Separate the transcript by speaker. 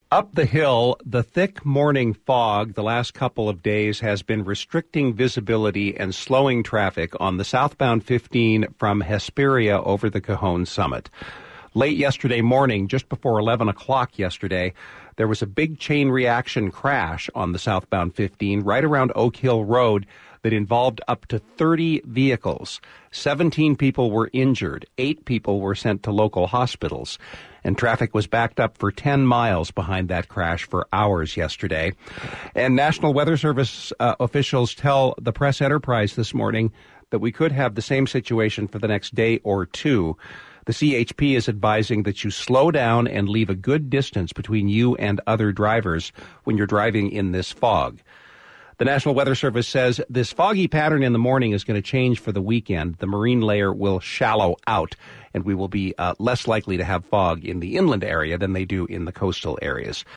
Speaker 1: Up the hill, the thick morning fog the last couple of days has been restricting visibility and slowing traffic on the southbound 15 from Hesperia over the Cajon Summit. Late yesterday morning, just before 11 o'clock yesterday, there was a big chain reaction crash on the southbound 15 right around Oak Hill Road that involved up to 30 vehicles. 17 people were injured. 8 people were sent to local hospitals. And traffic was backed up for 10 miles behind that crash for hours yesterday. And National Weather Service officials tell the Press Enterprise this morning that we could have the same situation for the next day or two. The CHP is advising that you slow down and leave a good distance between you and other drivers when you're driving in this fog. The National Weather Service says this foggy pattern in the morning is going to change for the weekend. The marine layer will shallow out, and we will be less likely to have fog in the inland area than they do in the coastal areas.